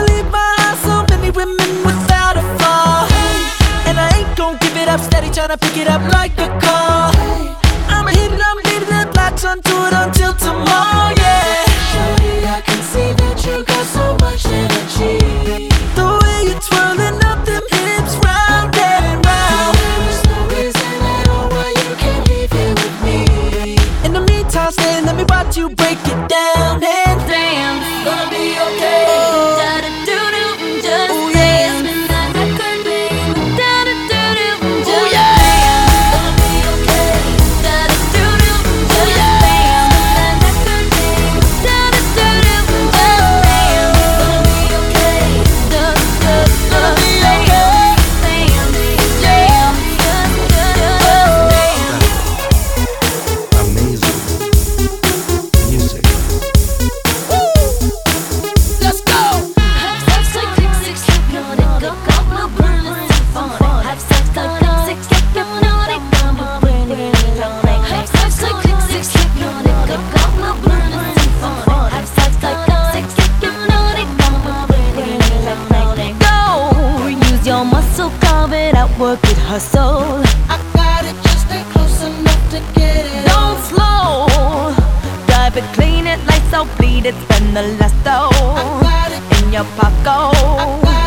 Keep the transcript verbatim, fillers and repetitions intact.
believe my eyes, so many women without a flaw. And I ain't gon' give it up, steady tryna pick it up like a car. I'ma hit it, I'ma hit it up, latch onto it until tomorrow, yeah. Shorty, I can see that you got so much energy. The way you're twirling up them hips round and round. There is no reason at all why you can't leave here with me. In the meantime, stay, let me watch you break it down and dance. Gonna be okay. Da-da-doo-doo, just dance. Oh yeah. Gonna be okay. Work it, hustle. I got it, just stay close enough to get it. Don't slow. Drive it, clean it, lights out, bleed it, spend the last I dough got it, in your I pocket. got